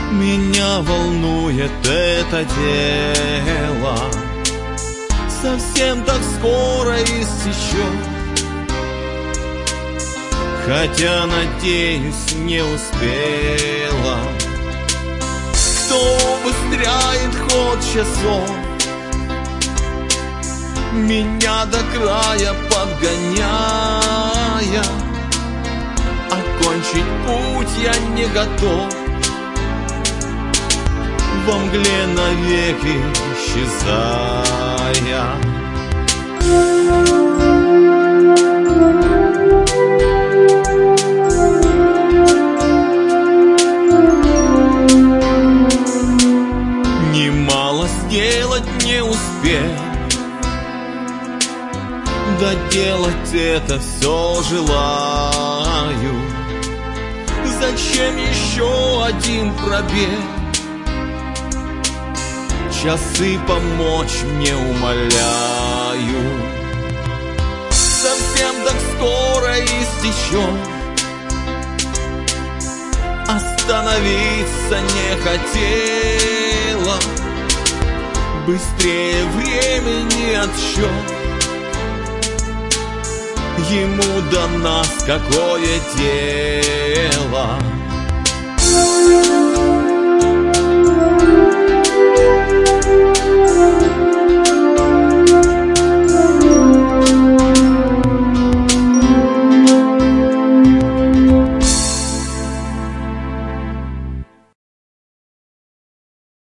Меня волнует это дело, совсем так скоро истечет. Хотя, надеюсь, не успела. Кто убыстряет ход часов, меня до края подгоняя, окончить путь я не готов, во мгле навеки исчезая. Немало сделать не успеть, доделать это все желаю. Зачем еще один пробег? Часы помочь мне умоляю. Совсем так скоро истечет, остановиться не хотела. Быстрее времени отсчет, ему до нас какое дело?